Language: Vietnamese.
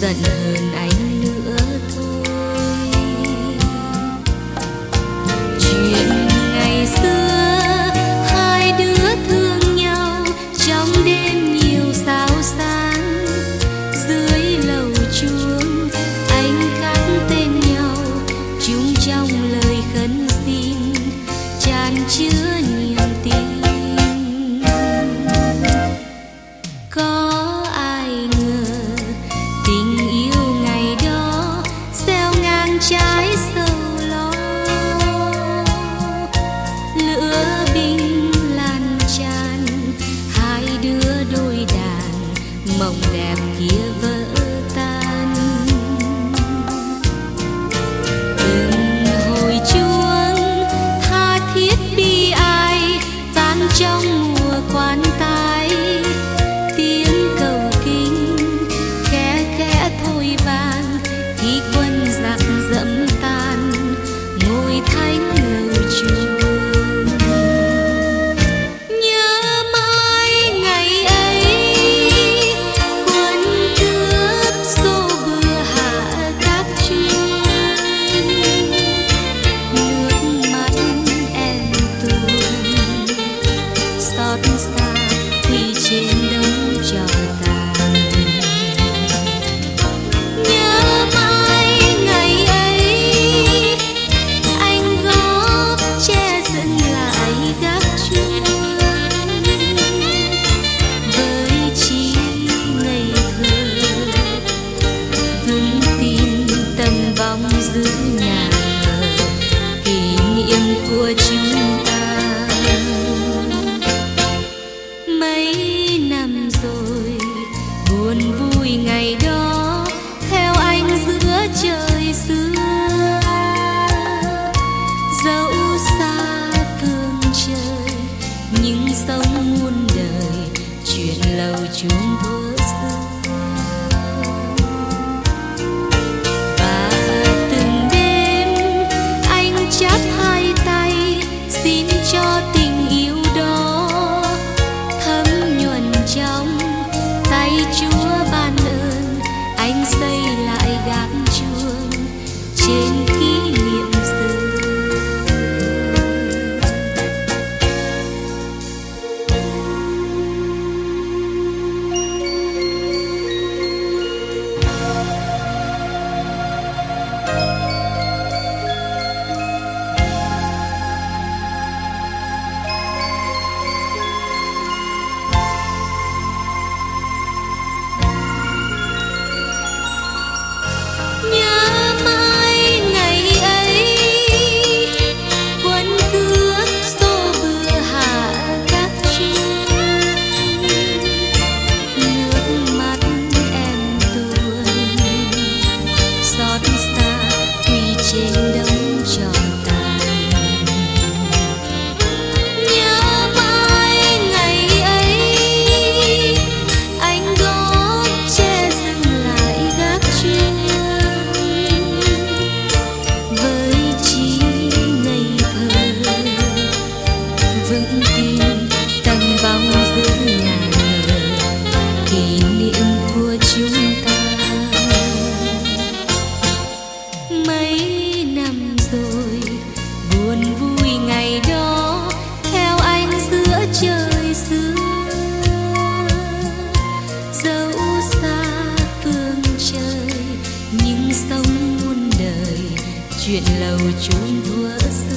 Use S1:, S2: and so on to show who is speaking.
S1: giận hơn anh nữa thôi. Chuyện ngày xưa hai đứa thương nhau trong đêm nhiều sao sáng, dưới lầu chuông anh khắc tên nhau chúng trong lời khấn xin chan chứa niềm tin. Có ai ngờ tình yêu ngày đó gieo ngang trái sầu lo, lửa binh lan tràn hai đứa đôi đàn, mộng đẹp kia vỡ tan. Từng hồi chuông tha thiết bi ai vang trong mùa quan tài, tiếng cầu kinh khẽ khẽ thôi vang khi quân giặc dẫm tan ngôi thánh lầu chuông. Nhớ mãi ngày ấy quân cướp xô bừa hạ các chuyên, nước mắt em tuôn xót xa quỳ trên đống tro tàn. Nhớ mãi ngày ấy anh góp che dựng lại gác chuông, với trí ngây thơ vững tin tầm vong giữ nhà kỷ niệm của chúng ta. Mấy năm rồi buồn vui ngày đó theo anh giữa trời xưa, dẫu xa phương trời nhưng sống muôn đời chuyện lâu chúng thuở xưa. Và từng đêm anh chắp hai tay xin cho tình yêu đó thấm nhuần trong tay Chúa ban ơn, anh xây lại gác chuông trên kỷ niệm xưa. Nhớ mãi ngày ấy quân cướp xô bừa hạ các chuyên, nước mắt em tuôn xót xa quỳ trên đống tro tàn. Nhớ mãi ngày ấy anh góp che dựng lại gác chuyên, với trí ngây thơ vững tin tầm vong giữ nhà kỷ niệm của chúng ta. Mấy năm rồi buồn vui ngày đó theo anh giữa trời xưa, dẫu xa phương trời nhưng sống muôn đời chuyện lâu chúng thuở xưa.